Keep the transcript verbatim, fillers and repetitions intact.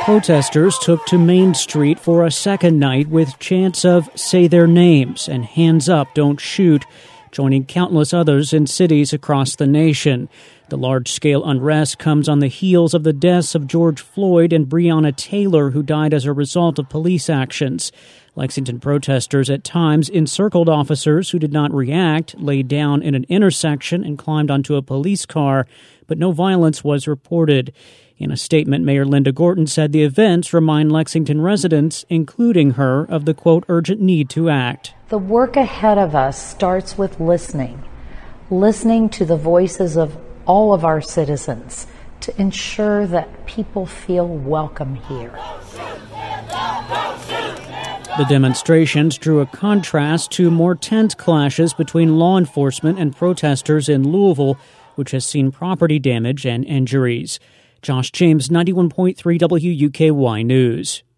protesters took to Main Street for a second night with chants of "Say Their Names" and "Hands Up, Don't Shoot," joining countless others in cities across the nation. The large-scale unrest comes on the heels of the deaths of George Floyd and Breonna Taylor, who died as a result of police actions. Lexington protesters at times encircled officers who did not react, laid down in an intersection, and climbed onto a police car, but no violence was reported. In a statement, Mayor Linda Gorton said the events remind Lexington residents, including her, of the, quote, urgent need to act. The work ahead of us starts with listening, listening to the voices of all of our citizens to ensure that people feel welcome here. The demonstrations drew a contrast to more tense clashes between law enforcement and protesters in Louisville, which has seen property damage and injuries. Josh James, ninety-one point three W U K Y News.